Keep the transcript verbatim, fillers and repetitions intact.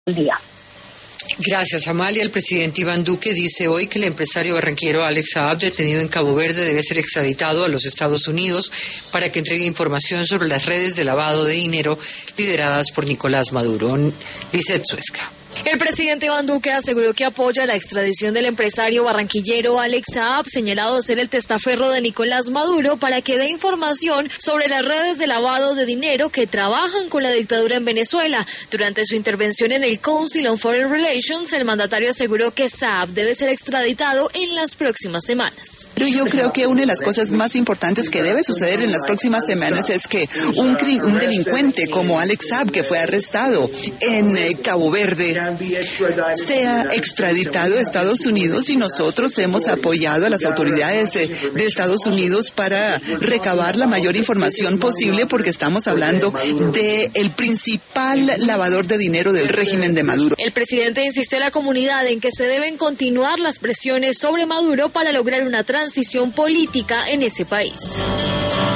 el día. Gracias, Amalia. El presidente Iván Duque dice hoy que el empresario barranquillero Alex Saab, detenido en Cabo Verde, debe ser extraditado a los Estados Unidos para que entregue información sobre las redes de lavado de dinero lideradas por Nicolás Maduro. Lizeth Suesca. El presidente Iván Duque aseguró que apoya la extradición del empresario barranquillero Alex Saab, señalado de ser el testaferro de Nicolás Maduro, para que dé información sobre las redes de lavado de dinero que trabajan con la dictadura en Venezuela. Durante su intervención en el Council on Foreign Relations, el mandatario aseguró que Saab debe ser extraditado en las próximas semanas. Pero yo creo que una de las cosas más importantes que debe suceder en las próximas semanas es que un, un delincuente como Alex Saab, que fue arrestado en eh, Cabo Verde, sea extraditado a Estados Unidos, y nosotros hemos apoyado a las autoridades de, de Estados Unidos para recabar la mayor información posible, porque estamos hablando de el principal lavador de dinero del régimen de Maduro. El presidente insistió a la comunidad en que se deben continuar las presiones sobre Maduro para lograr una transición política en ese país.